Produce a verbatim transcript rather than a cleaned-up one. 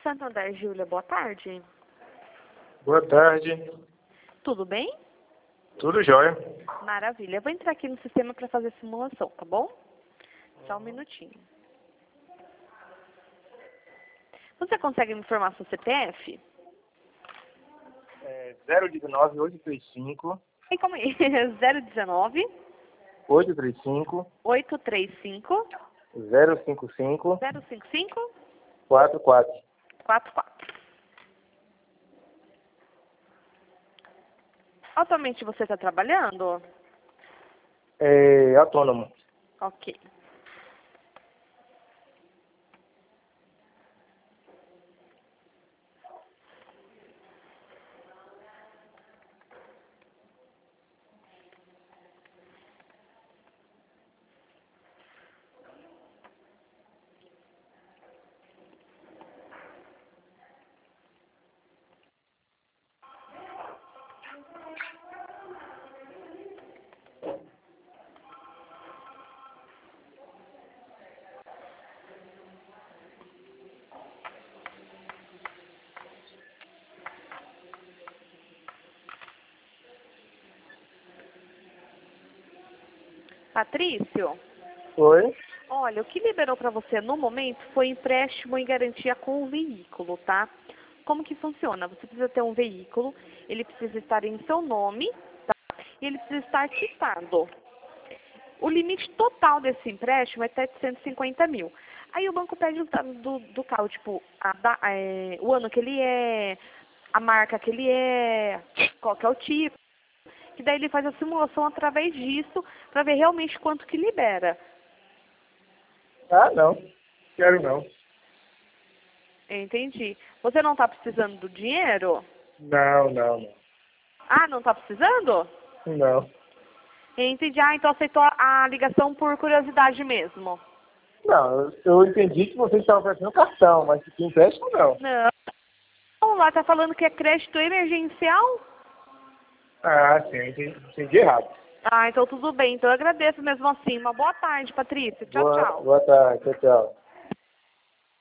Santander, Júlia, boa tarde. Boa tarde. Tudo bem? Tudo jóia. Maravilha. Eu vou entrar aqui no sistema para fazer a simulação, tá bom? Só um minutinho. Você consegue me informar seu C P F? É zero um nove, oito três cinco. E calma aí. zero um nove, oito três cinco. oito três cinco, zero cinco cinco. zero cinco cinco, quatro quatro. quatro quatro. Atualmente você está trabalhando? É autônomo. Ok. Patrício? Oi? Olha, o que liberou para você no momento foi empréstimo em garantia com o veículo, tá? Como que funciona? Você precisa ter um veículo, ele precisa estar em seu nome, tá? E ele precisa estar quitado. O limite total desse empréstimo é setecentos e cinquenta mil. Aí o banco pede os dados do, do carro, tipo, a da- é, o ano que ele é, a marca que ele é, qual que é o tipo. Que daí ele faz a simulação através disso para ver realmente quanto que libera. Ah, não. Quero não. Entendi. Você não está precisando do dinheiro? Não, não, não. Ah, não está precisando? Não. Entendi. Ah, então aceitou a ligação por curiosidade mesmo. Não, eu eu entendi que você estava oferecendo cartão, mas que empréstimo não. Não. Lá tá falando que é crédito emergencial? Ah, sim, eu entendi, entendi errado. Ah, então tudo bem. Então eu agradeço mesmo assim. Uma boa tarde, Patrícia. Tchau, Boa, tchau. boa tarde, tchau, tchau.